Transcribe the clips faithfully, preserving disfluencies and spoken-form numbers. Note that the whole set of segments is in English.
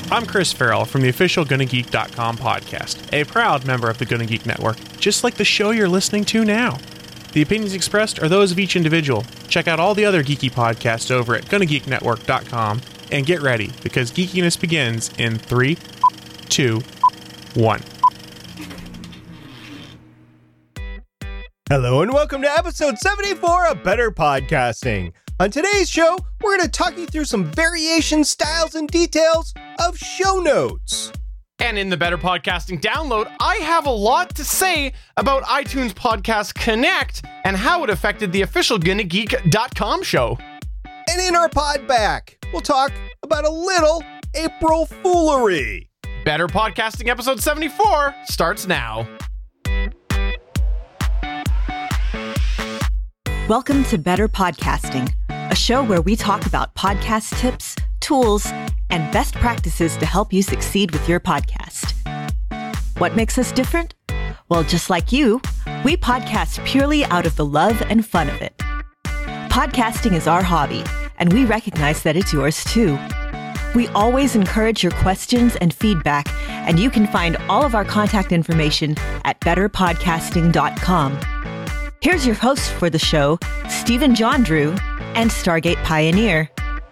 I'm Chris Farrell from the official Gonna Geek dot com podcast, a proud member of the Gonna Geek Network, just like the show you're listening to now. The opinions expressed are those of each individual. Check out all the other geeky podcasts over at Gonna Geek Network dot com and get ready, because geekiness begins in three, two, one. Hello and welcome to episode seventy-four of Better Podcasting. On today's show, we're going to talk you through some variation styles and details of show notes. And in the Better Podcasting download, I have a lot to say about iTunes Podcast Connect and how it affected the official Gonna Geek dot com show. And in our pod back, we'll talk about a little April foolery. Better Podcasting episode seventy-four starts now. Welcome to Better Podcasting, a show where we talk about podcast tips, tools, and best practices to help you succeed with your podcast. What makes us different? Well, just like you, we podcast purely out of the love and fun of it. Podcasting is our hobby, and we recognize that it's yours too. We always encourage your questions and feedback, and you can find all of our contact information at better podcasting dot com. Here's your host for the show, Stephen John Drew and Stargate Pioneer.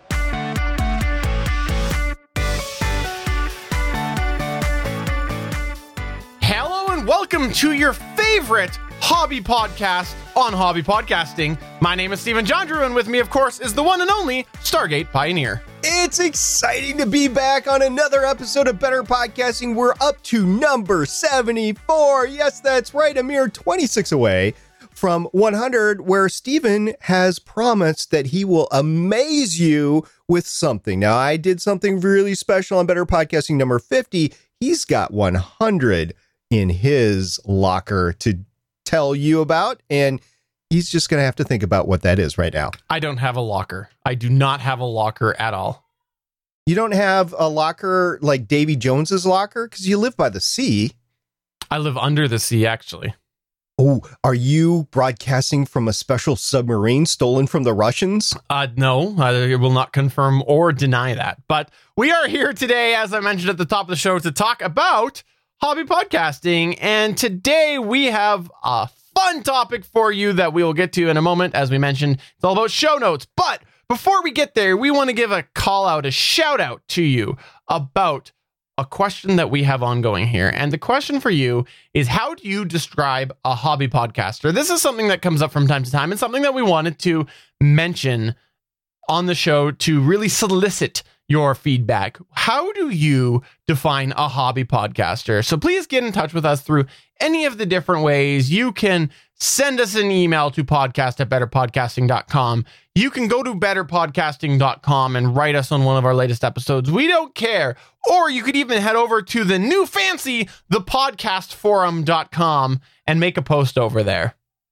Hello and welcome to your favorite hobby podcast on Hobby Podcasting. My name is Stephen John Drew, and with me, of course, is the one and only Stargate Pioneer. It's exciting to be back on another episode of Better Podcasting. We're up to number seventy-four. Yes, that's right, a mere twenty-six away from one hundred, where Stephen has promised that he will amaze you with something. Now, I did something really special on Better Podcasting number fifty. He's got one hundred in his locker to tell you about, and he's just going to have to think about what that is right now. I don't have a locker. I do not have a locker at all. You don't have a locker like Davy Jones's locker? Because you live by the sea. I live under the sea, actually. Oh, are you broadcasting from a special submarine stolen from the Russians? Uh, no, I will not confirm or deny that. But we are here today, as I mentioned at the top of the show, to talk about hobby podcasting. And today we have a fun topic for you that we will get to in a moment. As we mentioned, it's all about show notes. But before we get there, we want to give a call out, a shout out to you about a question that we have ongoing here. And the question for you is, how do you describe a hobby podcaster? This is something that comes up from time to time and something that we wanted to mention on the show to really solicit your feedback. How do you define a hobby podcaster? So please get in touch with us through any of the different ways. You can send us an email to podcast at better podcasting dot com. You can go to better podcasting dot com and write us on one of our latest episodes. We don't care. Or you could even head over to the new fancy the podcast forum dot com and make a post over there.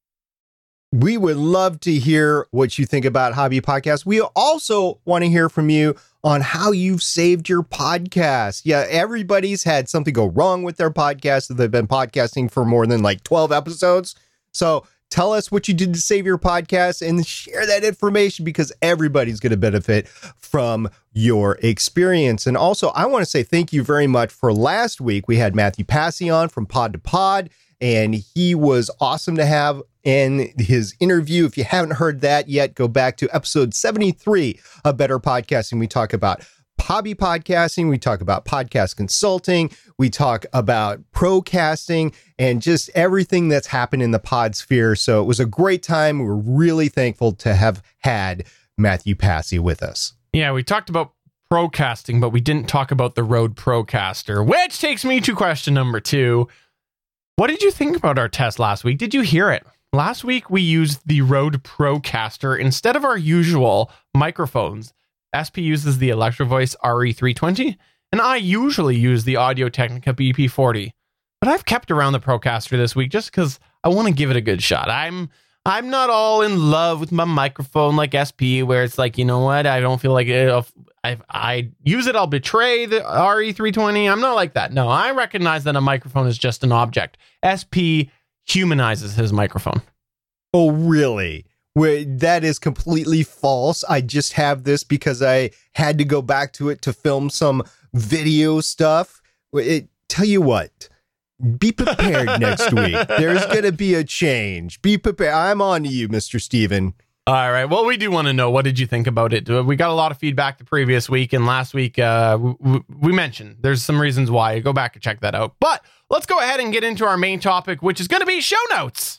We would love to hear what you think about hobby podcasts. We also want to hear from you on how you've saved your podcast. Yeah, everybody's had something go wrong with their podcast if they've been podcasting for more than like twelve episodes. So tell us what you did to save your podcast and share that information, because everybody's going to benefit from your experience. And also, I want to say thank you very much for last week. We had Matthew Passy on from Pod to Pod, and he was awesome to have in his interview. If you haven't heard that yet, go back to episode seventy-three of Better Podcasting. We talk about hobby podcasting. We talk about podcast consulting. We talk about procasting and just everything that's happened in the pod sphere. So it was a great time. We're really thankful to have had Matthew Passy with us. Yeah, we talked about procasting, but we didn't talk about the Rode Procaster, which takes me to question number two. What did you think about our test last week? Did you hear it? Last week, we used the Rode Procaster instead of our usual microphones. S P uses the Electro Voice R E three twenty, and I usually use the Audio-Technica B P forty. But I've kept around the Procaster this week just because I want to give it a good shot. I'm I'm not all in love with my microphone like S P, where it's like, you know what, I don't feel like it, I I use it, I'll betray the R E three twenty. I'm not like that. No, I recognize that a microphone is just an object. S P humanizes his microphone. Oh, really? Wait, that is completely false. I just have this because I had to go back to it to film some video stuff. It, tell you what, be prepared next week. There's going to be a change. Be prepared. I'm on to you, Mister Steven. All right. Well, we do want to know, what did you think about it? We got a lot of feedback the previous week, and last week uh, we, we mentioned there's some reasons why. Go back and check that out. But let's go ahead and get into our main topic, which is going to be show notes.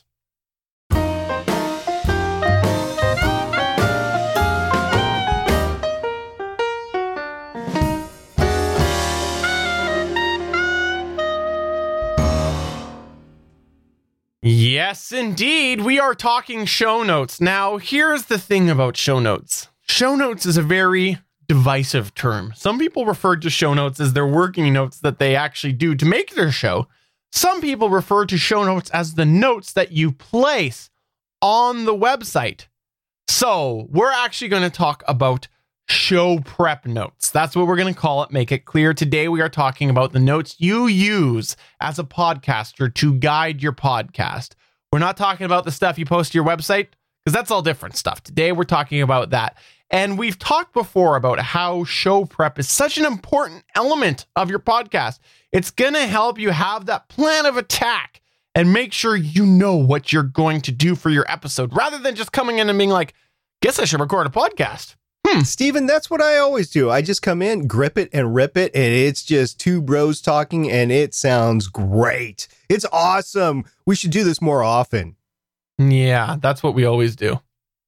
Yes, indeed. We are talking show notes. Now, here's the thing about show notes. Show notes is a very divisive term. Some people refer to show notes as their working notes that they actually do to make their show. Some people refer to show notes as the notes that you place on the website. So, we're actually going to talk about show prep notes. That's what we're going to call it. Make it clear. Today we are talking about the notes you use as a podcaster to guide your podcast. We're not talking about the stuff you post to your website, because that's all different stuff. Today we're talking about that. And we've talked before about how show prep is such an important element of your podcast. It's going to help you have that plan of attack and make sure you know what you're going to do for your episode, rather than just coming in and being like, guess I should record a podcast. Hmm. Steven, that's what I always do. I just come in, grip it and rip it, and it's just two bros talking, and it sounds great. It's awesome. We should do this more often. Yeah, that's what we always do.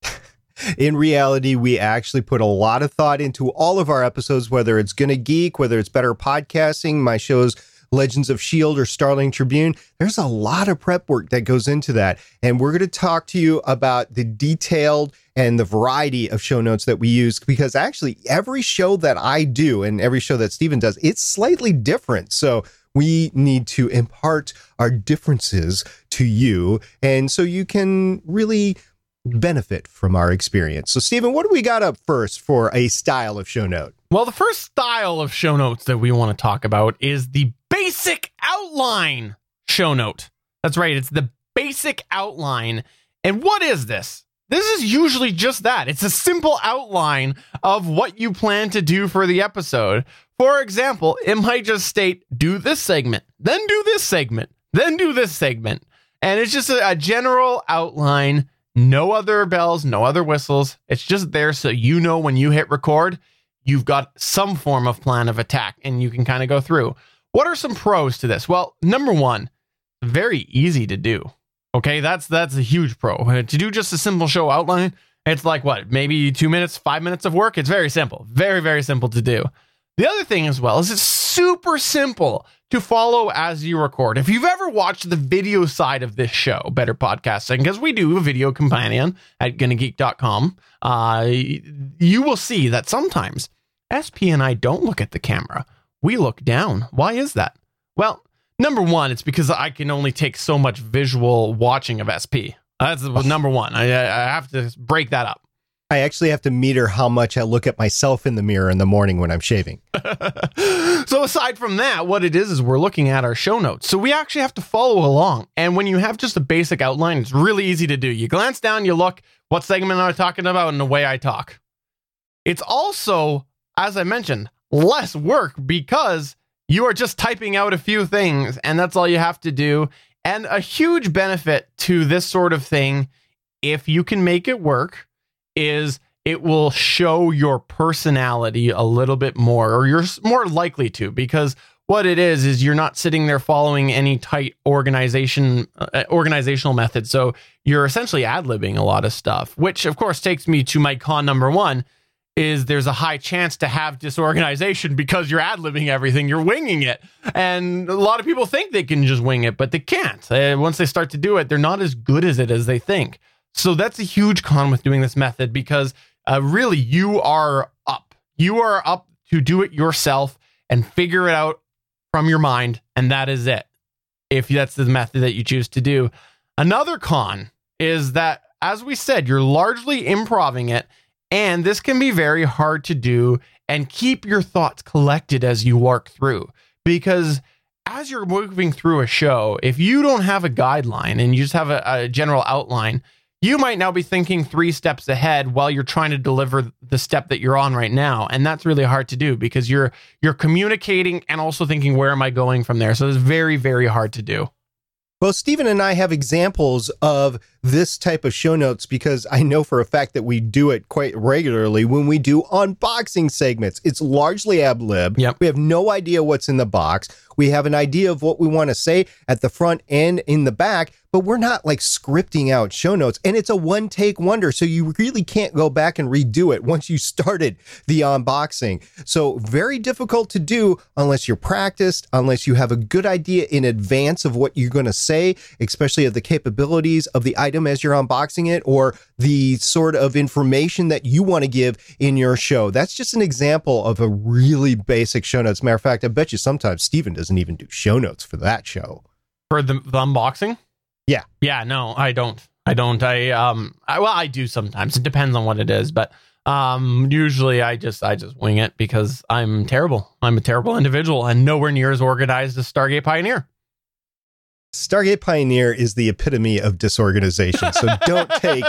In reality, we actually put a lot of thought into all of our episodes, whether it's Gonna Geek, whether it's Better Podcasting, my shows Legends of S H I E L D or Starling Tribune. There's a lot of prep work that goes into that. And we're going to talk to you about the detailed and the variety of show notes that we use, because actually every show that I do and every show that Steven does, it's slightly different. So we need to impart our differences to you, and so you can really benefit from our experience. So Steven, what do we got up first for a style of show note? Well, the first style of show notes that we want to talk about is the basic outline show note. That's right. It's the basic outline. And what is this? This is usually just that. It's a simple outline of what you plan to do for the episode. For example, it might just state, do this segment, then do this segment, then do this segment. And it's just a, a general outline. No other bells, no other whistles. It's just there so you know when you hit record, you've got some form of plan of attack and you can kind of go through. What are some pros to this? Well, number one, very easy to do. Okay, that's that's a huge pro. To do just a simple show outline, it's like what, maybe two minutes, five minutes of work. It's very simple, very, very simple to do. The other thing as well is it's super simple to follow as you record. If you've ever watched the video side of this show, Better Podcasting, because we do a video companion at gonna geek dot com, uh, you will see that sometimes S P and I don't look at the camera. We look down. Why is that? Well, number one, it's because I can only take so much visual watching of S P. That's number one. I, I have to break that up. I actually have to meter how much I look at myself in the mirror in the morning when I'm shaving. So aside from that, what it is, is we're looking at our show notes. So we actually have to follow along. And when you have just a basic outline, it's really easy to do. You glance down, you look, what segment am I talking about, and the way I talk. It's also, as I mentioned, less work because you are just typing out a few things and that's all you have to do. And a huge benefit to this sort of thing, if you can make it work, is it will show your personality a little bit more, or you're more likely to, because what it is, is you're not sitting there following any tight organization, uh, organizational method. So you're essentially ad-libbing a lot of stuff, which of course takes me to my con number one, is there's a high chance to have disorganization because you're ad-libbing everything, you're winging it. And a lot of people think they can just wing it, but they can't. Uh, once they start to do it, they're not as good as it as they think. So that's a huge con with doing this method, because uh, really you are up. You are up to do it yourself and figure it out from your mind. And that is it, if that's the method that you choose to do. Another con is that, as we said, you're largely improvising it. And this can be very hard to do and keep your thoughts collected as you work through, because as you're moving through a show, if you don't have a guideline and you just have a, a general outline, you might now be thinking three steps ahead while you're trying to deliver the step that you're on right now. And that's really hard to do because you're you're communicating and also thinking, where am I going from there? So it's very, very hard to do. Well, Stephen and I have examples of this type of show notes because I know for a fact that we do it quite regularly when we do unboxing segments. It's largely ad lib. Yep. We have no idea what's in the box. We have an idea of what we want to say at the front and in the back, but we're not like scripting out show notes. And it's a one take wonder. So you really can't go back and redo it once you started the unboxing. So very difficult to do unless you're practiced, unless you have a good idea in advance of what you're going to say, especially of the capabilities of the item as you're unboxing it or the sort of information that you want to give in your show. That's just an example of a really basic show notes. Matter of fact, I bet you sometimes Stephen doesn't even do show notes for that show. For the, the unboxing? Yeah. Yeah, no, I don't. I don't. I um I well I do sometimes. It depends on what it is, but um usually I just I just wing it because I'm terrible. I'm a terrible individual and nowhere near as organized as Stargate Pioneer. Stargate Pioneer is the epitome of disorganization. So don't take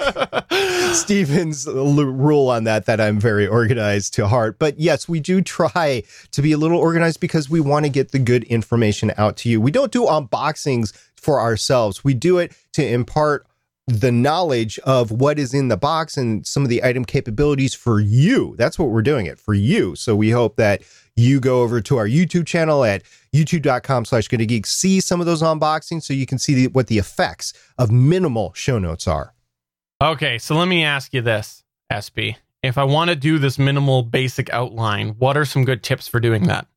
Stephen's l- rule on that, that I'm very organized to heart. But yes, we do try to be a little organized because we want to get the good information out to you. We don't do unboxings for ourselves. We do it to impart the knowledge of what is in the box and some of the item capabilities for you. That's what we're doing it for you. So we hope that you go over to our YouTube channel at youtube.com slash Gonna Geek, see some of those unboxings so you can see the, what the effects of minimal show notes are. Okay, so let me ask you this, S P. If I want to do this minimal basic outline, what are some good tips for doing that?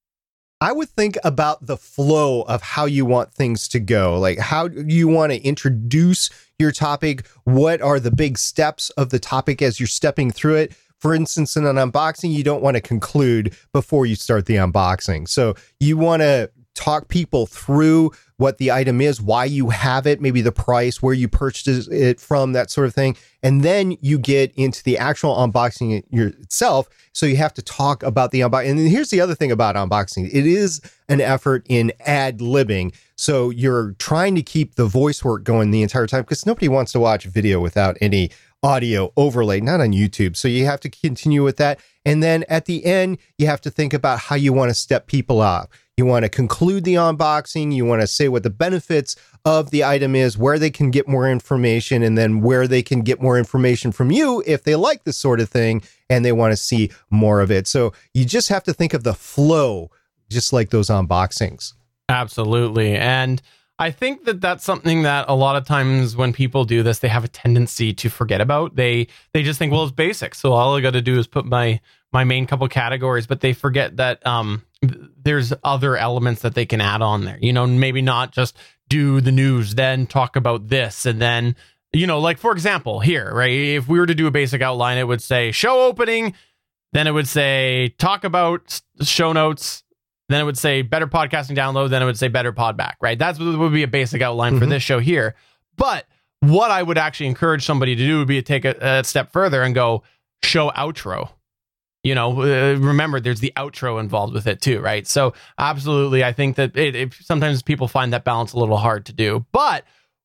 I would think about the flow of how you want things to go. Like, how do you want to introduce your topic? What are the big steps of the topic as you're stepping through it? For instance, in an unboxing, you don't want to conclude before you start the unboxing. So you want to talk people through what the item is, why you have it, maybe the price, where you purchased it from, that sort of thing. And then you get into the actual unboxing itself. So you have to talk about the unboxing. And then here's the other thing about unboxing. It is an effort in ad-libbing. So you're trying to keep the voice work going the entire time because nobody wants to watch video without any audio overlay, not on YouTube. So you have to continue with that. And then at the end, you have to think about how you want to step people up. You want to conclude the unboxing. You want to say what the benefits of the item is, where they can get more information, and then where they can get more information from you if they like this sort of thing and they want to see more of it. So you just have to think of the flow, just like those unboxings. Absolutely. And I think that that's something that a lot of times when people do this, they have a tendency to forget about. They they just think, well, it's basic. So all I got to do is put my my main couple categories, but they forget that um, there's other elements that they can add on there. You know, maybe not just do the news, then talk about this. And then, you know, like, for example, here, right? If we were to do a basic outline, it would say show opening. Then it would say talk about show notes. Then it would say better podcasting download. Then it would say better pod back, right? That's what would be a basic outline mm-hmm. for this show here. But what I would actually encourage somebody to do would be to take a, a step further and go show outro. You know, uh, remember there's the outro involved with it too, right? So absolutely, I think that it, it, sometimes people find that balance a little hard to do. But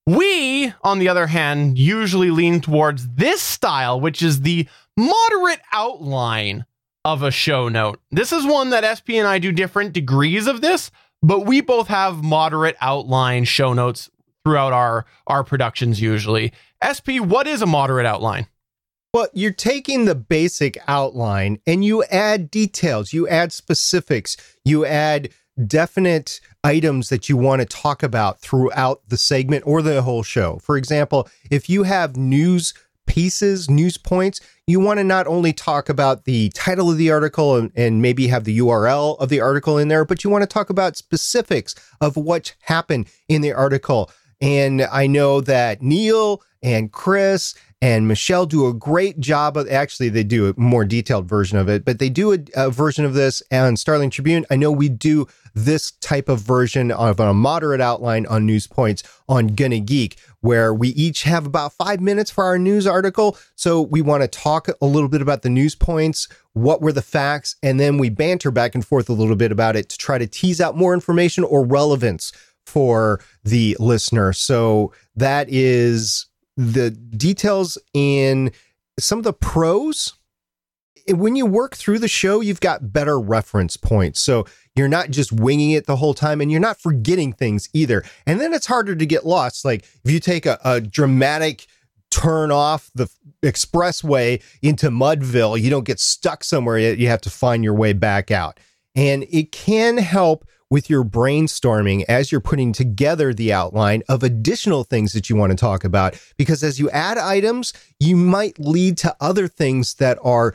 we, on the other hand, usually lean towards this style, which is the moderate outline of a show note. This is one that S P and I do different degrees of this, but we both have moderate outline show notes throughout our, our productions usually. S P, what is a moderate outline? Well, you're taking the basic outline and you add details, you add specifics, you add definite items that you want to talk about throughout the segment or the whole show. For example, if you have news pieces, news points, you want to not only talk about the title of the article and, and maybe have the U R L of the article in there, but you want to talk about specifics of what happened in the article. And I know that Neil and Chris and Michelle do a great job of, actually, they do a more detailed version of it, but they do a, a version of this on Starling Tribune. I know we do this type of version of a moderate outline on news points on Gonna Geek, where we each have about five minutes for our news article. So we want to talk a little bit about the news points, what were the facts, and then we banter back and forth a little bit about it to try to tease out more information or relevance for the listener. So that is the details in some of the pros. When you work through the show, you've got better reference points. So you're not just winging it the whole time, and you're not forgetting things either. And then it's harder to get lost. Like if you take a, a dramatic turn off the expressway into Mudville, you don't get stuck somewhere. You have to find your way back out. And it can help with your brainstorming as you're putting together the outline of additional things that you want to talk about. Because as you add items, you might lead to other things that are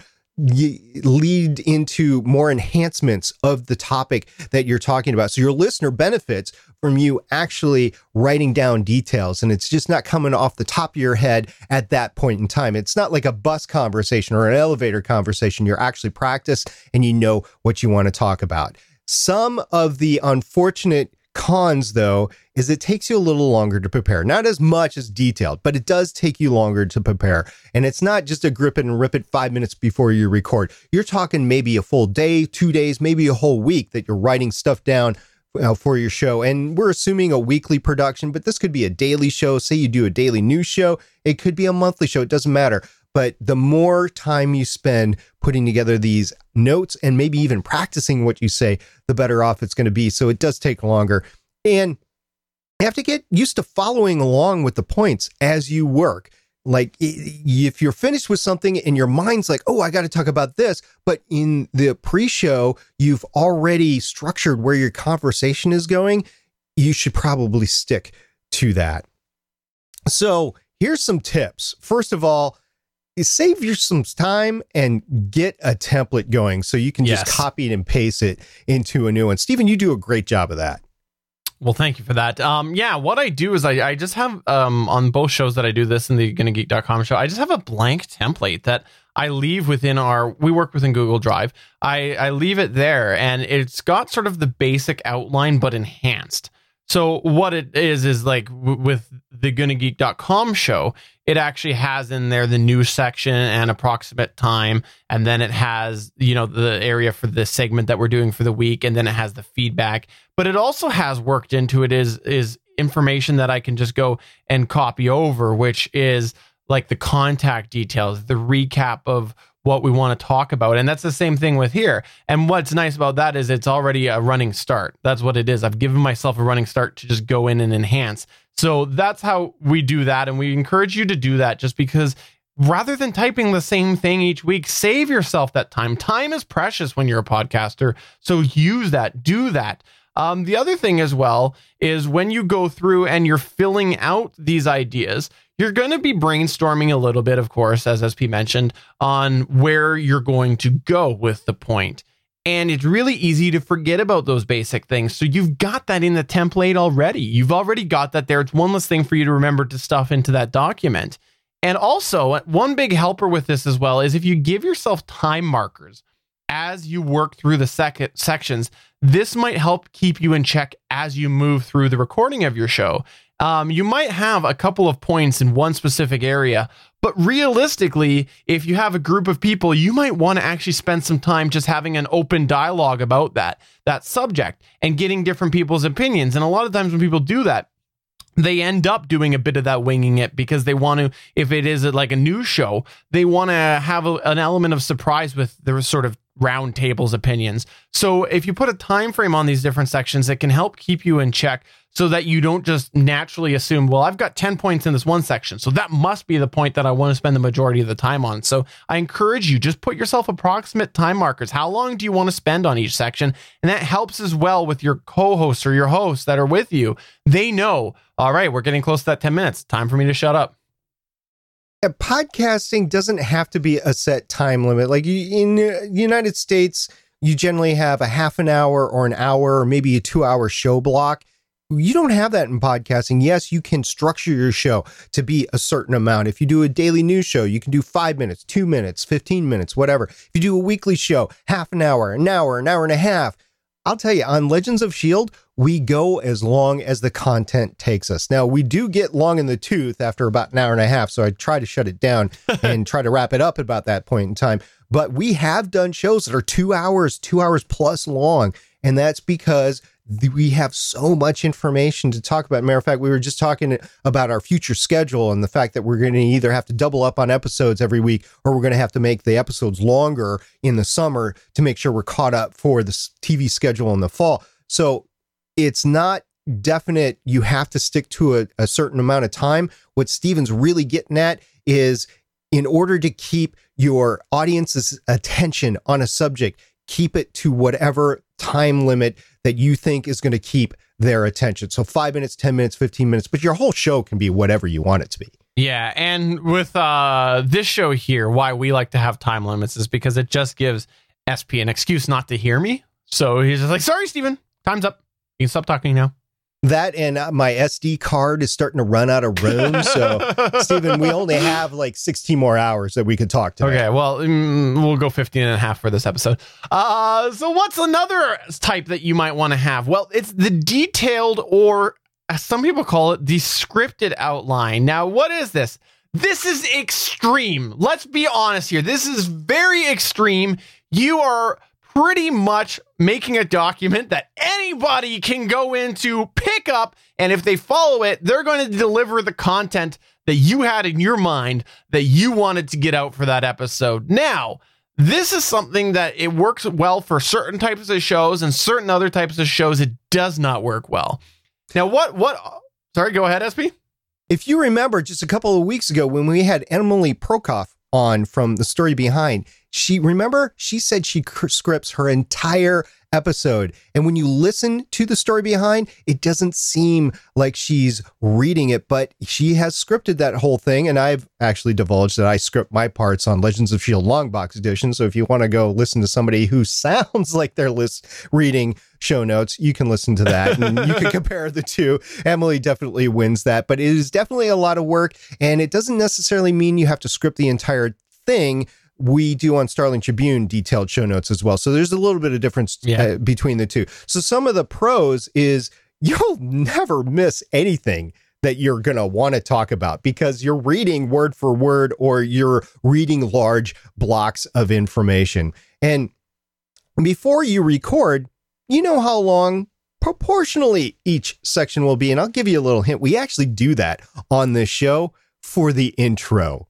lead into more enhancements of the topic that you're talking about. So your listener benefits from you actually writing down details, and it's just not coming off the top of your head at that point in time. It's not like a bus conversation or an elevator conversation. You're actually practiced and you know what you want to talk about. Some of the unfortunate cons, though, is it takes you a little longer to prepare. Not as much as detailed, but it does take you longer to prepare. And it's not just a grip it and rip it five minutes before you record. You're talking maybe a full day, two days, maybe a whole week that you're writing stuff down uh, for your show. And we're assuming a weekly production, but this could be a daily show. Say you do a daily news show. It could be a monthly show. It doesn't matter. But the more time you spend putting together these notes and maybe even practicing what you say, the better off it's going to be. So it does take longer. And you have to get used to following along with the points as you work. Like if you're finished with something and your mind's like, oh, I got to talk about this. But in the pre-show, you've already structured where your conversation is going. You should probably stick to that. So here's some tips. First of all, is save you some time and get a template going so you can Yes. just copy it and paste it into a new one. Stephen, you do a great job of that. Well, thank you for that. Um, yeah, what I do is I, I just have um, on both shows that I do this in the gonna geek dot com show, I just have a blank template that I leave within our, we work within Google Drive. I, I leave it there and it's got sort of the basic outline, but enhanced. So what it is, is like w- with the gonna geek dot com show, it actually has in there the news section and approximate time. And then it has, you know, the area for the segment that we're doing for the week. And then it has the feedback, but it also has worked into it is, is information that I can just go and copy over, which is like the contact details, the recap of what we want to talk about. And that's the same thing with here. And what's nice about that is it's already a running start. That's what it is. I've given myself a running start to just go in and enhance. So that's how we do that. And we encourage you to do that just because rather than typing the same thing each week, save yourself that time. Time is precious when you're a podcaster. So use that, do that. Um, the other thing as well is when you go through and you're filling out these ideas, you're going to be brainstorming a little bit, of course, as S P mentioned, on where you're going to go with the point. And it's really easy to forget about those basic things. So you've got that in the template already. You've already got that there. It's one less thing for you to remember to stuff into that document. And also, one big helper with this as well is if you give yourself time markers as you work through the sec- sections, this might help keep you in check as you move through the recording of your show. Um, you might have a couple of points in one specific area, but realistically, if you have a group of people, you might want to actually spend some time just having an open dialogue about that, that subject and getting different people's opinions. And a lot of times when people do that, they end up doing a bit of that winging it because they want to, if it is like a news show, they want to have a, an element of surprise with their sort of round tables opinions. So if you put a time frame on these different sections, it can help keep you in check so that you don't just naturally assume, well, I've got ten points in this one section, so that must be the point that I want to spend the majority of the time on. So I encourage you, just put yourself approximate time markers. How long do you want to spend on each section? And that helps as well with your co-hosts or your hosts that are with you. They know, all right, we're getting close to that ten minutes. Time for me to shut up. Yeah, podcasting doesn't have to be a set time limit. Like in the United States, you generally have a half an hour or an hour or maybe a two hour show block. You don't have that in podcasting. Yes, you can structure your show to be a certain amount. If you do a daily news show, you can do five minutes, two minutes, fifteen minutes, whatever. If you do a weekly show, half an hour, an hour, an hour and a half. I'll tell you, on Legends of S H I E L D, we go as long as the content takes us. Now, we do get long in the tooth after about an hour and a half, so I try to shut it down and try to wrap it up about that point in time. But we have done shows that are two hours, two hours plus long, and that's because th- we have so much information to talk about. Matter of fact, we were just talking about our future schedule and the fact that we're going to either have to double up on episodes every week, or we're going to have to make the episodes longer in the summer to make sure we're caught up for the T V schedule in the fall. So it's not definite you have to stick to a, a certain amount of time. What Steven's really getting at is, in order to keep your audience's attention on a subject, keep it to whatever time limit that you think is going to keep their attention. So five minutes, ten minutes, fifteen minutes, but your whole show can be whatever you want it to be. Yeah, and with uh, this show here, why we like to have time limits is because it just gives S P an excuse not to hear me. So he's just like, sorry, Steven, time's up. You can stop talking now. That and uh, my S D card is starting to run out of room. So, Steven, we only have like sixteen more hours that we could talk today. Okay, well, mm, we'll go fifteen and a half for this episode. Uh, so what's another type that you might want to have? Well, it's the detailed, or as some people call it, the scripted outline. Now, what is this? This is extreme. Let's be honest here. This is very extreme. You are pretty much making a document that anybody can go into, pick up, and if they follow it, they're going to deliver the content that you had in your mind that you wanted to get out for that episode. Now, this is something that it works well for certain types of shows, and certain other types of shows it does not work well. Now, what, what, sorry, go ahead, S P. If you remember just a couple of weeks ago when we had Emily Prokof on from The Story Behind, she, remember, she said she scripts her entire episode. And when you listen to The Story Behind, it doesn't seem like she's reading it, but she has scripted that whole thing. And I've actually divulged that I script my parts on Legends of S H I E L D Longbox Edition. So if you want to go listen to somebody who sounds like they're list reading show notes, you can listen to that and you can compare the two. Emily definitely wins that, but it is definitely a lot of work, and it doesn't necessarily mean you have to script the entire thing. We do on Starling Tribune detailed show notes as well. So there's a little bit of difference yeah. uh, between the two. So some of the pros is you'll never miss anything that you're going to want to talk about because you're reading word for word, or you're reading large blocks of information. And before you record, you know how long proportionally each section will be. And I'll give you a little hint. We actually do that on this show for the intro.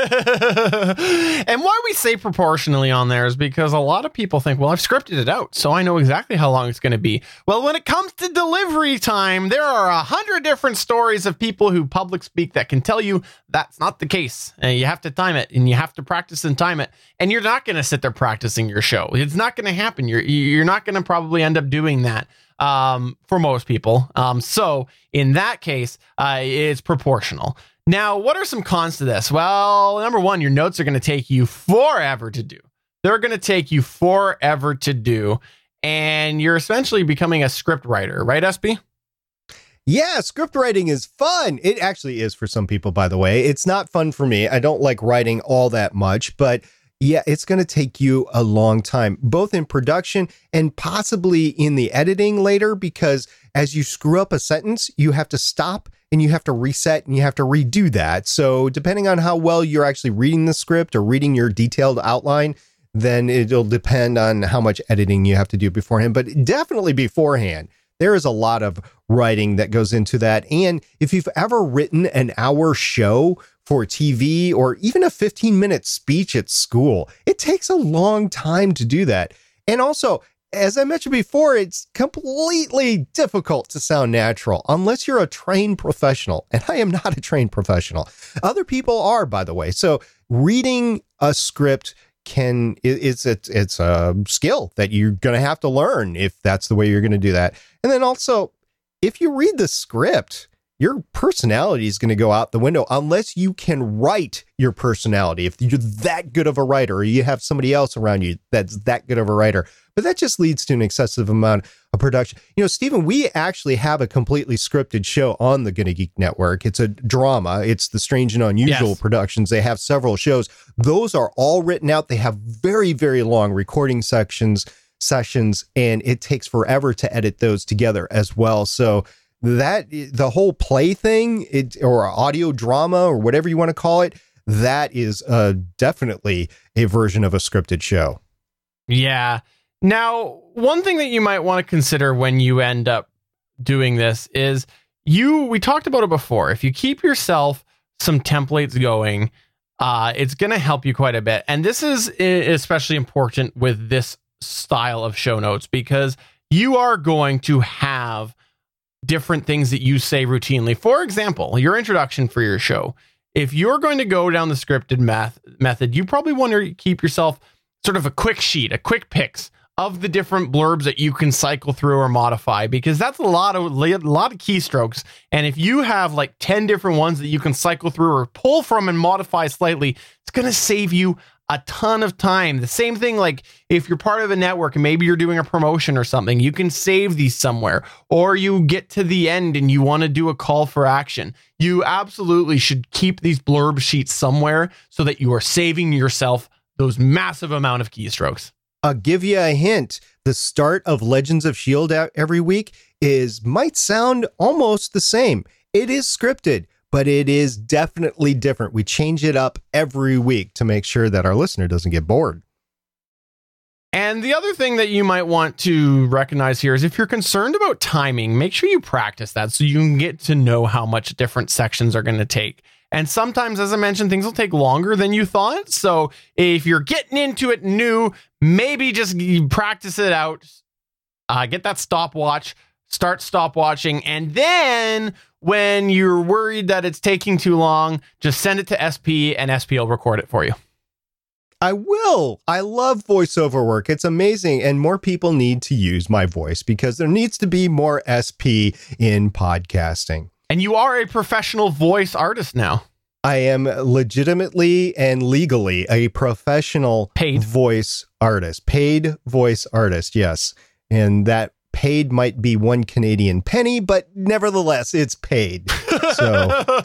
And why we say proportionally on there is because a lot of people think, well, I've scripted it out, so I know exactly how long it's going to be. Well, when it comes to delivery time, there are a hundred different stories of people who public speak that can tell you that's not the case. And you have to time it, and you have to practice and time it. And you're not going to sit there practicing your show. It's not going to happen. You're you're not going to probably end up doing that um, for most people. Um, so in that case, uh, it's proportional. Now, what are some cons to this? Well, number one, your notes are going to take you forever to do. They're going to take you forever to do. And you're essentially becoming a script writer, right, S B? Yeah, script writing is fun. It actually is for some people, by the way. It's not fun for me. I don't like writing all that much, but yeah, it's going to take you a long time, both in production and possibly in the editing later, because as you screw up a sentence, you have to stop and you have to reset and you have to redo that. So depending on how well you're actually reading the script or reading your detailed outline, then it'll depend on how much editing you have to do beforehand. But definitely beforehand, there is a lot of writing that goes into that. And if you've ever written an hour show for T V or even a fifteen minute speech at school, it takes a long time to do that. And also, as I mentioned before, it's completely difficult to sound natural unless you're a trained professional. And I am not a trained professional. Other people are, by the way. So reading a script can it's it's it's a skill that you're going to have to learn if that's the way you're going to do that. And then also, if you read the script, your personality is going to go out the window unless you can write your personality. If you're that good of a writer, or you have somebody else around you that's that good of a writer. But that just leads to an excessive amount of production. You know, Stephen, we actually have a completely scripted show on the Gonna Geek Network. It's a drama. It's the Strange and Unusual yes. Productions. They have several shows. Those are all written out. They have very, very long recording sections, sessions, and it takes forever to edit those together as well. So that the whole play thing, it or audio drama or whatever you want to call it, that is uh, definitely a version of a scripted show. Yeah. Now, one thing that you might want to consider when you end up doing this is you, we talked about it before. If you keep yourself some templates going, uh, it's going to help you quite a bit. And this is especially important with this style of show notes because you are going to have different things that you say routinely. For example, your introduction for your show. If you're going to go down the scripted math method, you probably want to keep yourself sort of a quick sheet, a quick picks of the different blurbs that you can cycle through or modify, because that's a lot of a lot of keystrokes. And if you have like ten different ones that you can cycle through or pull from and modify slightly, it's going to save you a ton of time. The same thing, like if you're part of a network and maybe you're doing a promotion or something, you can save these somewhere, or you get to the end and you want to do a call for action. You absolutely should keep these blurb sheets somewhere so that you are saving yourself those massive amount of keystrokes. I'll give you a hint. The start of Legends of S H I E L D every week is might sound almost the same. It is scripted, but it is definitely different. We change it up every week to make sure that our listener doesn't get bored. And the other thing that you might want to recognize here is if you're concerned about timing, make sure you practice that so you can get to know how much different sections are going to take. And sometimes, as I mentioned, things will take longer than you thought. So if you're getting into it new, maybe just practice it out. Uh, get that stopwatch, start stopwatching. And then when you're worried that it's taking too long, just send it to S P and S P will record it for you. I will. I love voiceover work. It's amazing. And more people need to use my voice because there needs to be more S P in podcasting. And you are a professional voice artist now. I am legitimately and legally a professional paid voice artist, paid voice artist. Yes. And that paid might be one Canadian penny, but nevertheless, it's paid. So,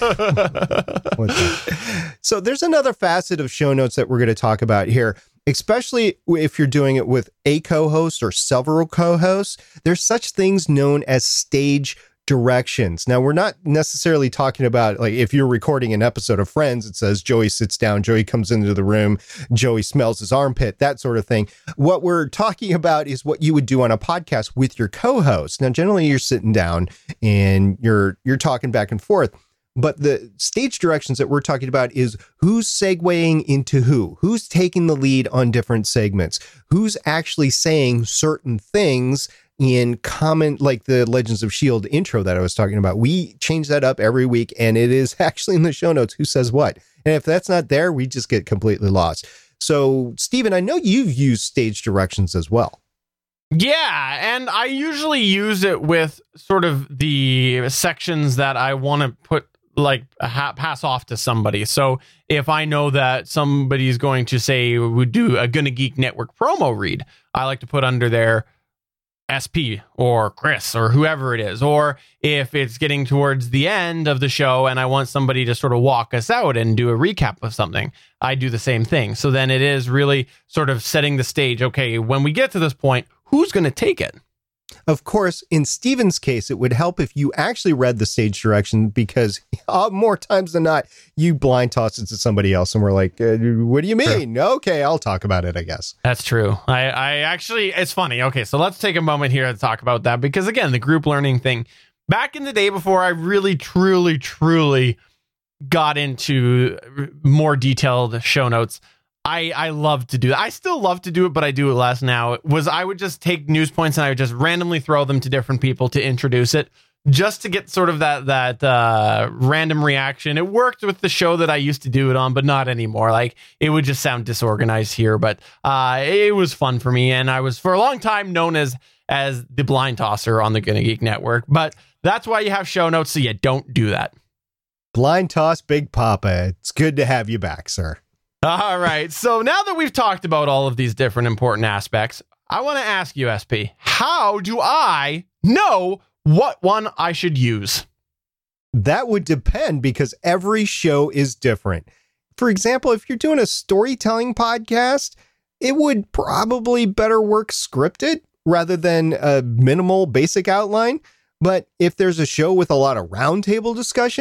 what's that? So there's another facet of show notes that we're going to talk about here, especially if you're doing it with a co-host or several co-hosts. There's such things known as stage directions. Now, we're not necessarily talking about, like, if you're recording an episode of Friends, it says Joey sits down, Joey comes into the room, Joey smells his armpit, that sort of thing. What we're talking about is what you would do on a podcast with your co-host. Now, generally, you're sitting down and you're you're talking back and forth. But the stage directions that we're talking about is who's segueing into who, who's taking the lead on different segments, who's actually saying certain things in common, like the Legends of S H I E L D intro that I was talking about. We change that up every week, and it is actually in the show notes who says what. And if that's not there, we just get completely lost. So, Stephen, I know you've used stage directions as well. Yeah, and I usually use it with sort of the sections that I want to put, like, ha- pass off to somebody. So if I know that somebody's going to say, we do a Gonna Geek Network promo read, I like to put under there S P or Chris or whoever it is. Or if it's getting towards the end of the show and I want somebody to sort of walk us out and do a recap of something, I do the same thing. So then it is really sort of setting the stage. Okay, when we get to this point, who's going to take it? Of course, in Stephen's case, it would help if you actually read the stage direction, because uh, more times than not, you blind toss it to somebody else and we're like, uh, what do you mean? True. Okay, I'll talk about it, I guess. That's true. I, I actually, it's funny. Okay, so let's take a moment here to talk about that, because again, the group learning thing, back in the day before I really, truly, truly got into more detailed show notes, I, I love to do that. I still love to do it, but I do it less now. Was I would just take news points and I would just randomly throw them to different people to introduce it, just to get sort of that that uh, random reaction. It worked with the show that I used to do it on, but not anymore. Like, it would just sound disorganized here, but uh, it was fun for me. And I was for a long time known as as the blind tosser on the Gonna Geek Network. But that's why you have show notes, so you don't do that. Blind toss, Big Papa. It's good to have you back, sir. All right. So now that we've talked about all of these different important aspects, I want to ask you, S P, how do I know what one I should use? That would depend, because every show is different. For example, if you're doing a storytelling podcast, it would probably better work scripted rather than a minimal basic outline. But if there's a show with a lot of roundtable discussion,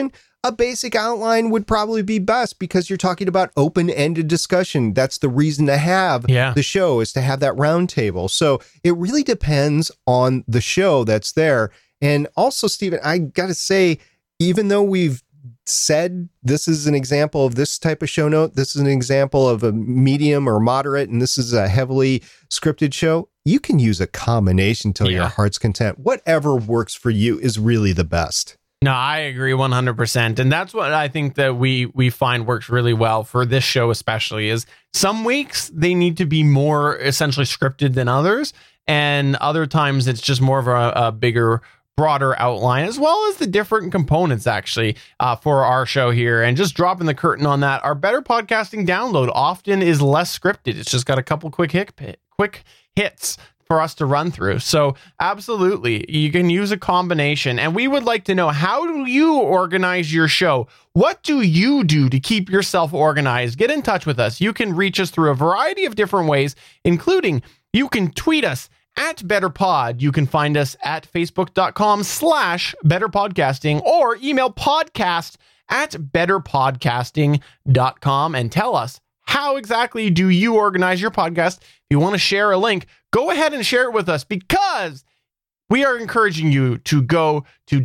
a basic outline would probably be best because you're talking about open-ended discussion. That's the reason to have yeah. the show, is to have that round table. So it really depends on the show that's there. And also, Stephen, I got to say, even though we've said this is an example of this type of show note, this is an example of a medium or moderate, and this is a heavily scripted show, you can use a combination till Yeah. your heart's content. Whatever works for you is really the best. No, I agree one hundred percent. And that's what I think that we we find works really well for this show especially, is some weeks they need to be more essentially scripted than others. And other times it's just more of a, a bigger, broader outline, as well as the different components actually uh, for our show here. And just dropping the curtain on that, our Better Podcasting download often is less scripted. It's just got a couple quick hit, quick hits for us to run through. So absolutely, you can use a combination. And we would like to know, how do you organize your show? What do you do to keep yourself organized? Get in touch with us. You can reach us through a variety of different ways, including you can tweet us at BetterPod. You can find us at facebook.com slash betterpodcasting or email podcast at betterpodcasting.com and tell us, how exactly do you organize your podcast? If you want to share a link, go ahead and share it with us, because we are encouraging you to go to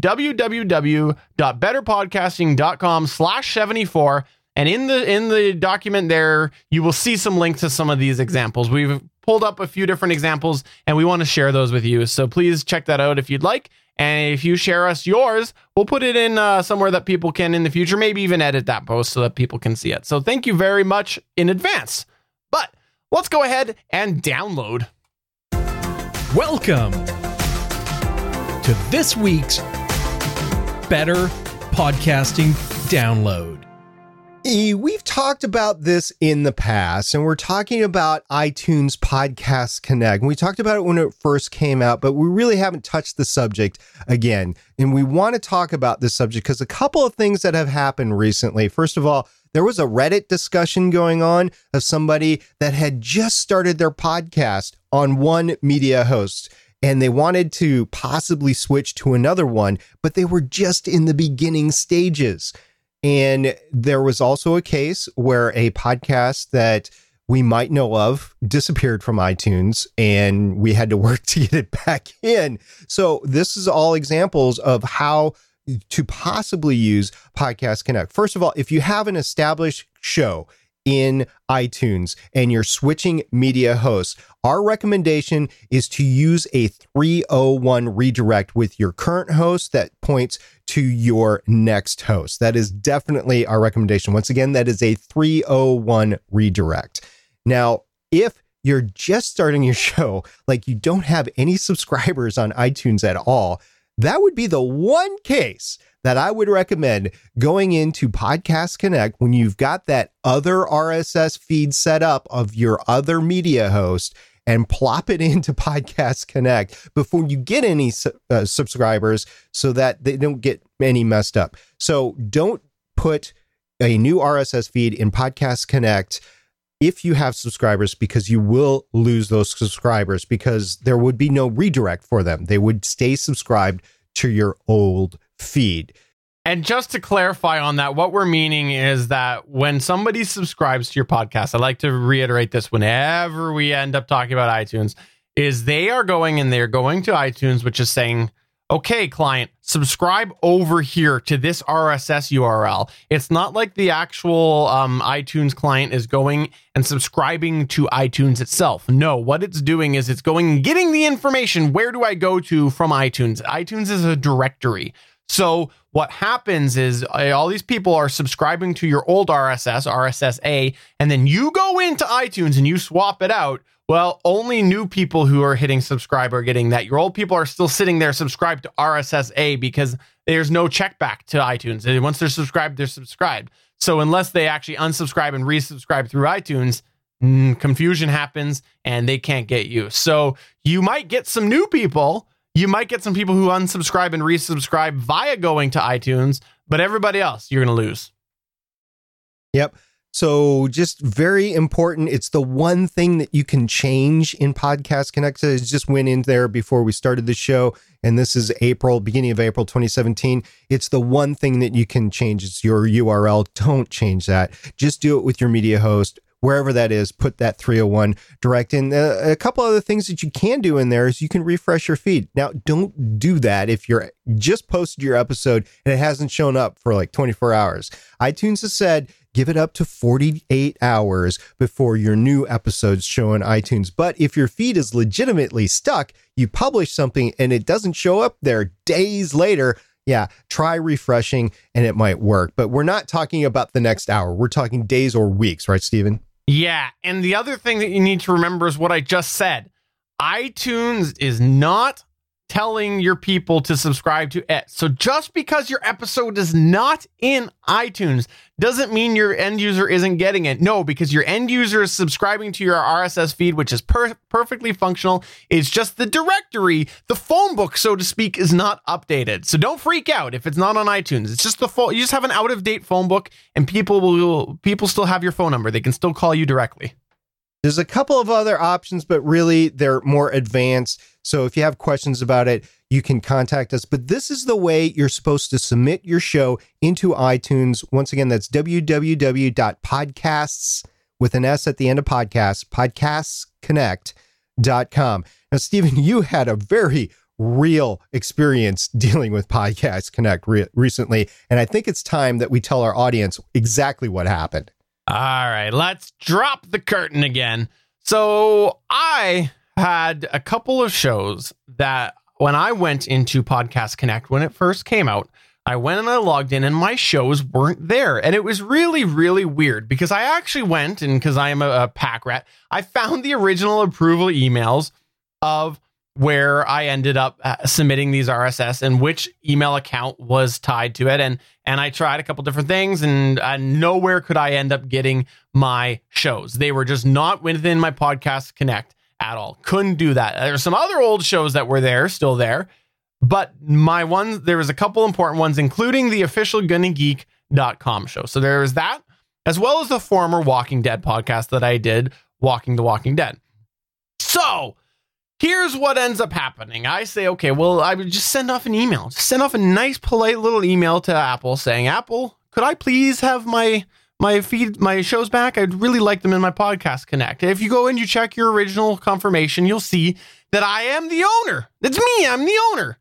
www.betterpodcasting.com slash 74. And in the in the document there, you will see some links to some of these examples. We've pulled up a few different examples, and we want to share those with you. So please check that out if you'd like. And if you share us yours, we'll put it in uh, somewhere that people can in the future, maybe even edit that post so that people can see it. So thank you very much in advance. But let's go ahead and download. Welcome to this week's Better Podcasting Download. E, we've talked about this in the past, and we're talking about iTunes Podcast Connect. And we talked about it when it first came out, but we really haven't touched the subject again. And we want to talk about this subject because a couple of things that have happened recently. First of all, there was a Reddit discussion going on of somebody that had just started their podcast on one media host, and they wanted to possibly switch to another one, but they were just in the beginning stages. And there was also a case where a podcast that we might know of disappeared from iTunes, and we had to work to get it back in. So this is all examples of how to possibly use Podcast Connect. First of all, if you have an established show in iTunes and you're switching media hosts, our recommendation is to use a three oh one redirect with your current host that points to your next host. That is definitely our recommendation. Once again, that is a three oh one redirect. Now, if you're just starting your show, like you don't have any subscribers on iTunes at all, that would be the one case that I would recommend going into Podcast Connect when you've got that other R S S feed set up of your other media host, and plop it into Podcast Connect before you get any uh, subscribers, so that they don't get any messed up. So don't put a new R S S feed in Podcast Connect if you have subscribers, because you will lose those subscribers, because there would be no redirect for them. They would stay subscribed to your old feed. And just to clarify on that, what we're meaning is that when somebody subscribes to your podcast, I like to reiterate this whenever we end up talking about iTunes, is they are going and they're going to iTunes, which is saying, okay, client, subscribe over here to this R S S U R L. It's not like the actual um, iTunes client is going and subscribing to iTunes itself. No, what it's doing is it's going and getting the information. Where do I go to from iTunes? iTunes is a directory. So what happens is uh, all these people are subscribing to your old R S S, R S S A, and then you go into iTunes and you swap it out. Well, only new people who are hitting subscribe are getting that. Your old people are still sitting there subscribed to R S S A because there's no check back to iTunes. Once they're subscribed, they're subscribed. So unless they actually unsubscribe and resubscribe through iTunes, mm, confusion happens and they can't get you. So you might get some new people. You might get some people who unsubscribe and resubscribe via going to iTunes, but everybody else, you're going to lose. Yep. So just very important. It's the one thing that you can change in Podcast Connect. I just went in there before we started the show, and this is April, beginning of April twenty seventeen. It's the one thing that you can change. It's your U R L. Don't change that. Just do it with your media host. Wherever that is, put that three oh one direct in. Uh, a couple other things that you can do in there is you can refresh your feed. Now, don't do that if you're just posted your episode and it hasn't shown up for like twenty-four hours. iTunes has said, give it up to forty-eight hours before your new episodes show on iTunes. But if your feed is legitimately stuck, you publish something and it doesn't show up there days later, yeah, try refreshing and it might work. But we're not talking about the next hour. We're talking days or weeks, right, Stephen? Yeah, and the other thing that you need to remember is what I just said. iTunes is not telling your people to subscribe to it. So just because your episode is not in iTunes doesn't mean your end user isn't getting it. No, because your end user is subscribing to your R S S feed, which is per- perfectly functional. It's just the directory, the phone book, so to speak, is not updated. So don't freak out if it's not on iTunes. It's just the phone. You just have an out-of-date phone book, and people will people still have your phone number. They can still call you directly. There's a couple of other options, but really they're more advanced. So if you have questions about it, you can contact us. But this is the way you're supposed to submit your show into iTunes. Once again, that's w w w dot podcasts with an S at the end of podcasts, podcasts connect dot com. Now, Stephen, you had a very real experience dealing with Podcast Connect re- recently, and I think it's time that we tell our audience exactly what happened. All right, let's drop the curtain again. So I had a couple of shows that when I went into Podcast Connect, when it first came out, I went and I logged in and my shows weren't there. And it was really, really weird because I actually went, and because I am a, a pack rat, I found the original approval emails of where I ended up uh, submitting these R S S and which email account was tied to it. And and I tried a couple different things, and uh, nowhere could I end up getting my shows. They were just not within my Podcast Connect at all. Couldn't do that. There's some other old shows that were there, still there. But my ones, there was a couple important ones, including the official Gonna Geek dot com show. So there was that, as well as the former Walking Dead podcast that I did, Walking the Walking Dead. So here's what ends up happening. I say, okay, well, I would just send off an email. Just send off a nice, polite little email to Apple saying, Apple, could I please have my my feed, my shows back? I'd really like them in my Podcast Connect. If you go and you check your original confirmation, you'll see that I am the owner. It's me. I'm the owner.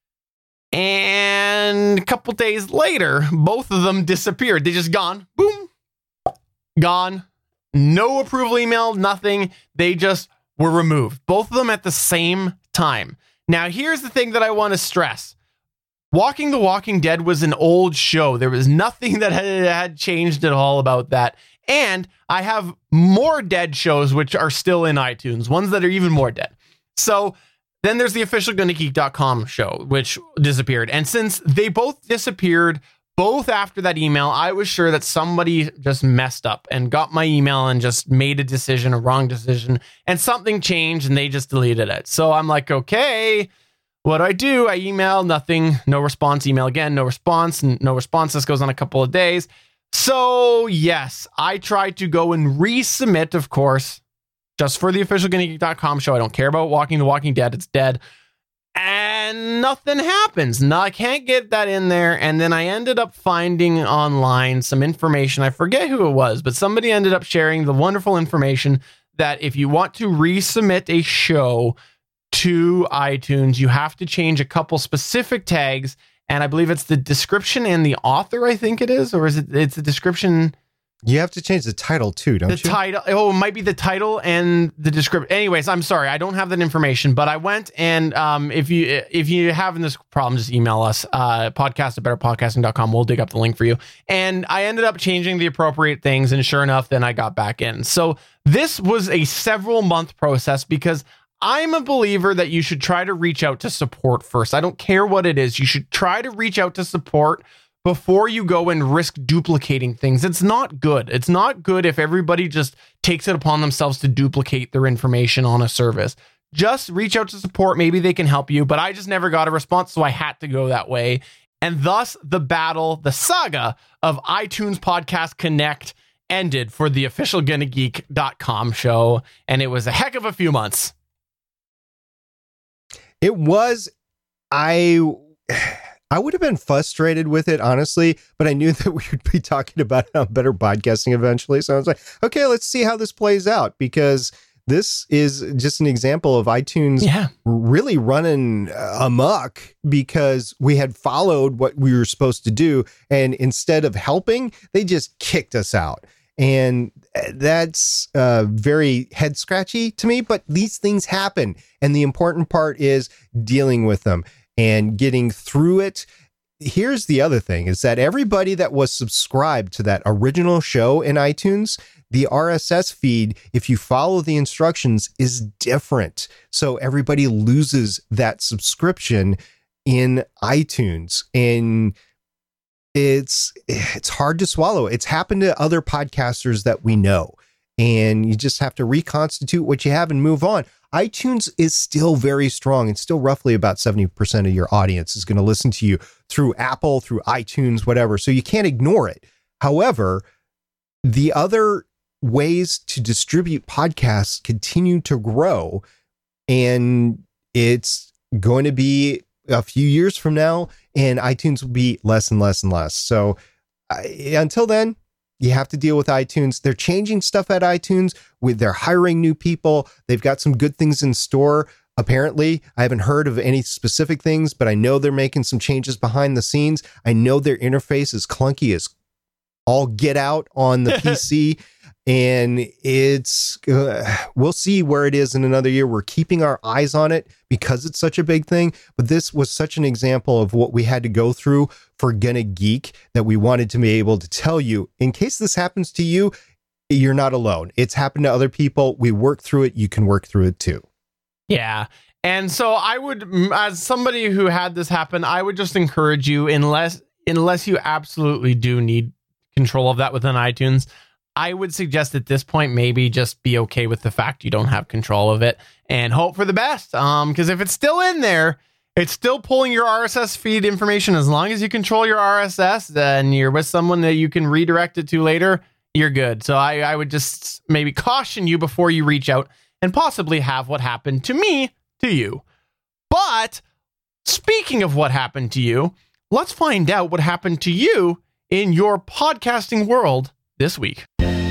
And a couple days later, both of them disappeared. They just gone. Boom. Gone. No approval email, nothing. They just were removed. Both of them at the same time. Now, here's the thing that I want to stress. Walking the Walking Dead was an old show. There was nothing that had, had changed at all about that. And I have more dead shows which are still in iTunes, ones that are even more dead. So then there's the official Gonna Geek dot com show, which disappeared. And since they both disappeared, both after that email, I was sure that somebody just messed up and got my email and just made a decision, a wrong decision, and something changed and they just deleted it. So I'm like, okay, what do I do? I email, nothing, no response, email again, no response, no response. This goes on a couple of days. So yes, I tried to go and resubmit, of course, just for the official Gonna Geek dot com show. I don't care about Walking the Walking Dead. It's dead. And nothing happens. No, I can't get that in there. And then I ended up finding online some information. I forget who it was, but somebody ended up sharing the wonderful information that if you want to resubmit a show to iTunes, you have to change a couple specific tags. And I believe it's the description and the author, I think it is, or is it, it's the description. You have to change the title too, don't the you? The title. Oh, it might be the title and the description. Anyways, I'm sorry. I don't have that information, but I went and um, if you if you having this problem, just email us, uh, podcast at better podcasting dot com. We'll dig up the link for you. And I ended up changing the appropriate things. And sure enough, then I got back in. So this was a several month process because I'm a believer that you should try to reach out to support first. I don't care what it is. You should try to reach out to support before you go and risk duplicating things. It's not good. It's not good if everybody just takes it upon themselves to duplicate their information on a service. Just reach out to support. Maybe they can help you, but I just never got a response, so I had to go that way. And thus the battle, the saga of iTunes Podcast Connect ended for the official gonna geek dot com show, and it was a heck of a few months. It was. I I would have been frustrated with it, honestly, but I knew that we would be talking about it on Better Podcasting eventually. So I was like, okay, let's see how this plays out, because this is just an example of iTunes yeah. really running amok because we had followed what we were supposed to do. And instead of helping, they just kicked us out. And that's uh, very head scratchy to me, but these things happen. And the important part is dealing with them and getting through it. Here's the other thing, is that everybody that was subscribed to that original show in iTunes, the R S S feed, if you follow the instructions, is different. So everybody loses that subscription in iTunes. And it's it's hard to swallow. It's happened to other podcasters that we know. And you just have to reconstitute what you have and move on. iTunes is still very strong. It's still roughly about seventy percent of your audience is going to listen to you through Apple, through iTunes, whatever. So you can't ignore it. However, the other ways to distribute podcasts continue to grow, and it's going to be a few years from now, and iTunes will be less and less and less. So uh, until then, you have to deal with iTunes. They're changing stuff at iTunes. With they're hiring new people. They've got some good things in store. Apparently, I haven't heard of any specific things, but I know they're making some changes behind the scenes. I know their interface is clunky as all get out on the P C. And it's, uh, we'll see where it is in another year. We're keeping our eyes on it because it's such a big thing. But this was such an example of what we had to go through for Gonna Geek that we wanted to be able to tell you, in case this happens to you, you're not alone. It's happened to other people. We work through it. You can work through it too. Yeah. And so I would, as somebody who had this happen, I would just encourage you, unless, unless you absolutely do need control of that within iTunes, I would suggest at this point, maybe just be okay with the fact you don't have control of it and hope for the best. Um, because if it's still in there, it's still pulling your R S S feed information. As long as you control your R S S and you're with someone that you can redirect it to later, you're good. So I, I would just maybe caution you before you reach out and possibly have what happened to me to you. But speaking of what happened to you, let's find out what happened to you in your podcasting world this week.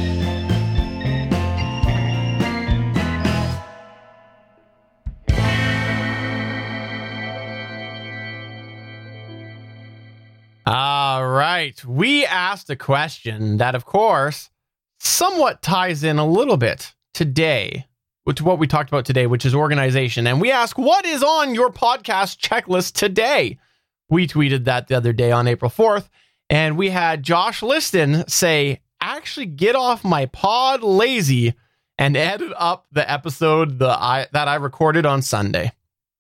All right. We asked a question that, of course, somewhat ties in a little bit today to what we talked about today, which is organization. And we asked, what is on your podcast checklist today? We tweeted that the other day on April fourth. And we had Josh Liston say, actually get off my pod lazy and edit up the episode the I, that I recorded on Sunday.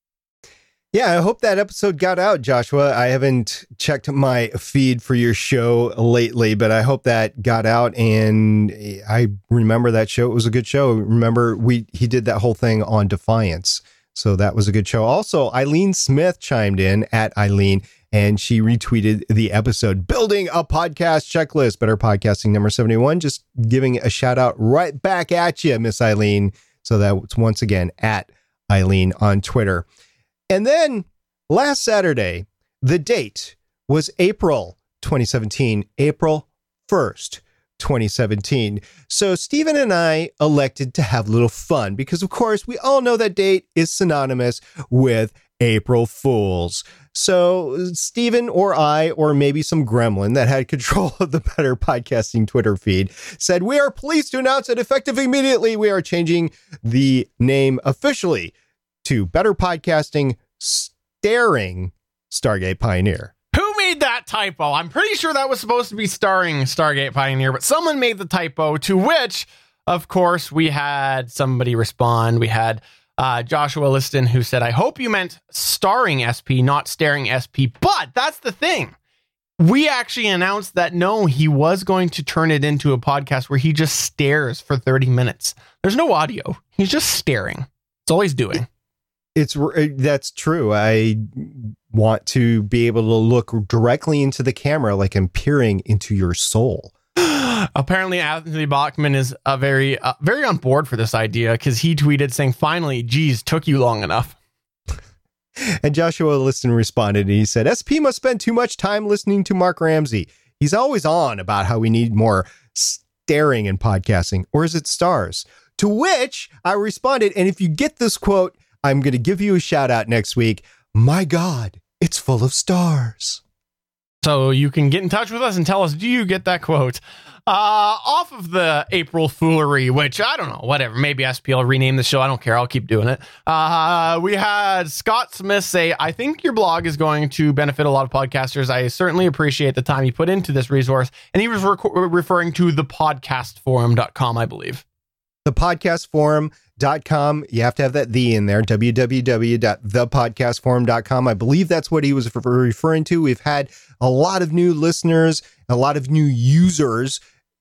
Yeah, I hope that episode got out, Joshua. I haven't checked my feed for your show lately, but I hope that got out. And I remember that show. It was a good show. Remember, we he did that whole thing on Defiance. So that was a good show. Also, Eileen Smith chimed in at Eileen, and she retweeted the episode, Building a Podcast Checklist, Better Podcasting number seventy-one. Just giving a shout out right back at you, Miss Eileen. So that's once again at Eileen on Twitter. And then last Saturday, the date was April twenty seventeen, April first, twenty seventeen. So Stephen and I elected to have a little fun because, of course, we all know that date is synonymous with April Fools. So Stephen or I, or maybe some gremlin that had control of the Better Podcasting Twitter feed, said, we are pleased to announce that effective immediately, we are changing the name officially to Better Podcasting Staring Stargate Pioneer. Who made that typo? I'm pretty sure that was supposed to be starring Stargate Pioneer, but someone made the typo, to which, of course, we had somebody respond. We had uh, Joshua Liston, who said, I hope you meant starring S P, not staring S P. But that's the thing. We actually announced that, no, he was going to turn it into a podcast where he just stares for thirty minutes. There's no audio. He's just staring. That's all he's doing. It's that's true. I want to be able to look directly into the camera, like I'm peering into your soul. Apparently, Anthony Bachman is uh, very, uh, very on board for this idea because he tweeted saying, "Finally, geez, took you long enough." And Joshua Liston responded, and he said, S P must spend too much time listening to Mark Ramsey. He's always on about how we need more staring in podcasting, or is it stars? To which I responded, and if you get this quote, I'm going to give you a shout out next week. My God, it's full of stars. So you can get in touch with us and tell us, do you get that quote? Uh, off of the April foolery, which I don't know, whatever. Maybe S P will rename the show. I don't care. I'll keep doing it. Uh, we had Scott Smith say, I think your blog is going to benefit a lot of podcasters. I certainly appreciate the time you put into this resource. And he was rec- referring to the podcast forum dot com, I believe. The podcast forum dot com. You have to have that the in there. w w w dot the podcast forum dot com. I believe that's what he was referring to. We've had a lot of new listeners, a lot of new users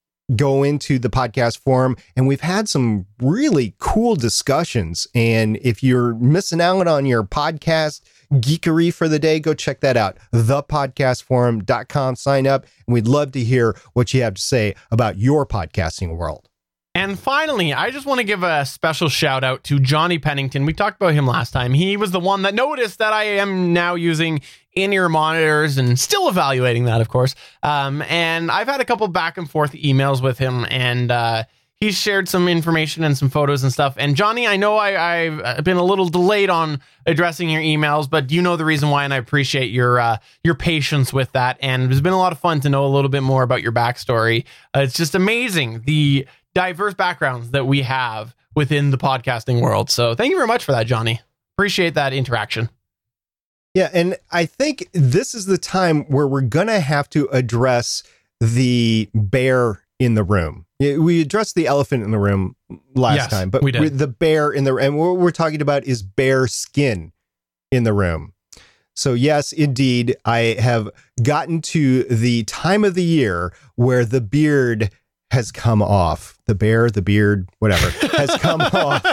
go into the podcast forum, and we've had some really cool discussions. And if you're missing out on your podcast geekery for the day, go check that out. the podcast forum dot com. Sign up, and we'd love to hear what you have to say about your podcasting world. And finally, I just want to give a special shout out to Johnny Pennington. We talked about him last time. He was the one that noticed that I am now using in-ear monitors and still evaluating that, of course. Um, and I've had a couple back and forth emails with him, and uh, he's shared some information and some photos and stuff. And Johnny, I know I, I've been a little delayed on addressing your emails, but you know the reason why, and I appreciate your uh, your patience with that. And it's been a lot of fun to know a little bit more about your backstory. Uh, it's just amazing, the diverse backgrounds that we have within the podcasting world. So thank you very much for that, Johnny. Appreciate that interaction. Yeah, and I think this is the time where we're going to have to address the bear in the room. We addressed the elephant in the room last yes, time, but we did. with the bear in the and what we're talking about is bear skin in the room. So yes, indeed, I have gotten to the time of the year where the beard has come off. The bear, the beard, whatever, has come off.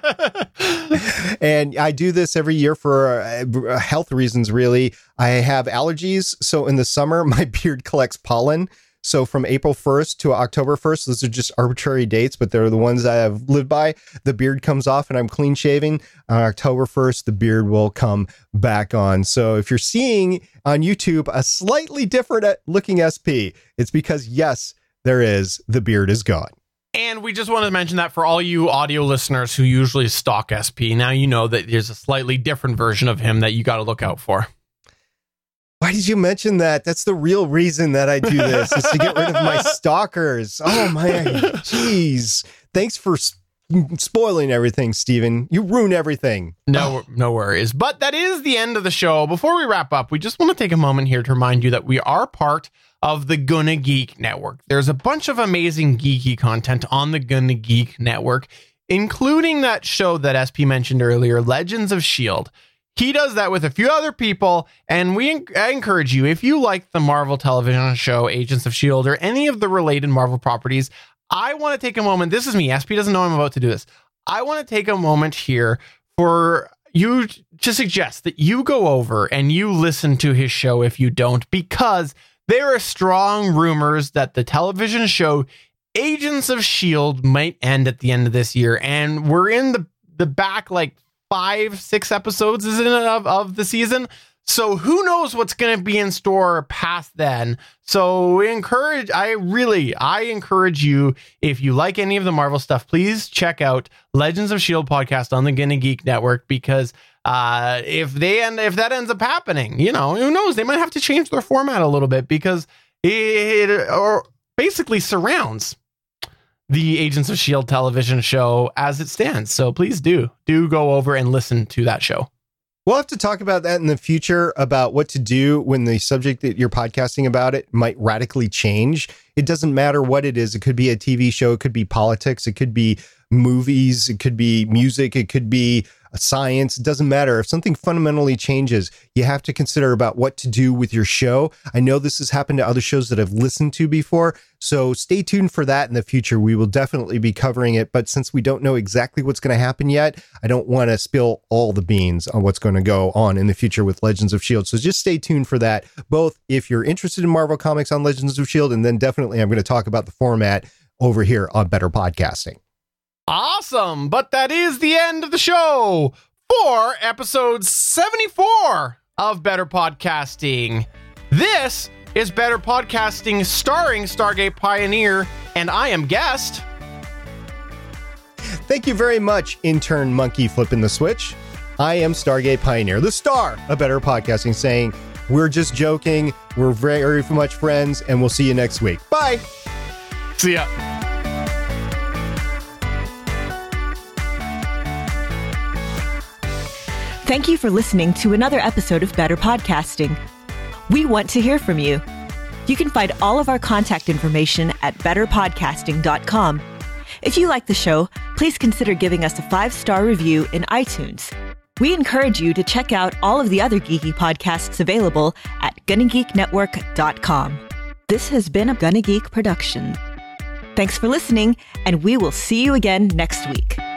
And I do this every year for uh, health reasons, really. I have allergies. So in the summer, my beard collects pollen. So from April first to October first, those are just arbitrary dates, but they're the ones I have lived by. The beard comes off and I'm clean shaving. On October first, the beard will come back on. So if you're seeing on YouTube a slightly different looking S P, it's because, yes, there is, the beard is gone. And we just want to mention that for all you audio listeners who usually stalk S P, now you know that there's a slightly different version of him that you got to look out for. Why did you mention that? That's the real reason that I do this, is to get rid of my stalkers. Oh my, jeez. Thanks for sp- spoiling everything, Steven. You ruin everything. No, oh. no worries. But that is the end of the show. Before we wrap up, we just want to take a moment here to remind you that we are part of the Gonna Geek Network. There's a bunch of amazing geeky content on the Gonna Geek Network, including that show that S P mentioned earlier, Legends of S H I E L D. He does that with a few other people, and we I encourage you, if you like the Marvel television show Agents of S H I E L D or any of the related Marvel properties, I want to take a moment. This is me. S P doesn't know I'm about to do this. I want to take a moment here for you to suggest that you go over and you listen to his show if you don't, because there are strong rumors that the television show Agents of S H I E L D might end at the end of this year. And we're in the, the back like five, six episodes, isn't it, of, of the season? So who knows what's going to be in store past then. So we encourage, I really, I encourage you, if you like any of the Marvel stuff, please check out Legends of S H I E L D podcast on the Gonna Geek Network, because uh, if they end, if that ends up happening, you know, who knows, they might have to change their format a little bit, because it or basically surrounds the Agents of S H I E L D television show as it stands. So please do, do go over and listen to that show. We'll have to talk about that in the future, about what to do when the subject that you're podcasting about it might radically change. It doesn't matter what it is. It could be a T V show. It could be politics. It could be movies. It could be music. It could be science, it doesn't matter. If something fundamentally changes, you have to consider about what to do with your show. I know this has happened to other shows that I've listened to before, so stay tuned for that in the future. We will definitely be covering it, but since we don't know exactly what's going to happen yet, I don't want to spill all the beans on what's going to go on in the future with Legends of S H I E L D. So just stay tuned for that, both if you're interested in Marvel Comics on Legends of S H I E L D, and then definitely I'm going to talk about the format over here on Better Podcasting. Awesome. But that is the end of the show for episode seventy-four of Better Podcasting. This is Better Podcasting starring Stargate Pioneer, and I am guest. Thank you very much, intern monkey flipping the switch. I am Stargate Pioneer, the star of Better Podcasting, saying we're just joking, we're very much friends, and we'll see you next week. Bye. See ya. Thank you for listening to another episode of Better Podcasting. We want to hear from you. You can find all of our contact information at better podcasting dot com. If you like the show, please consider giving us a five-star review in iTunes. We encourage you to check out all of the other geeky podcasts available at gonna geek network dot com. This has been a Gonna Geek production. Thanks for listening, and we will see you again next week.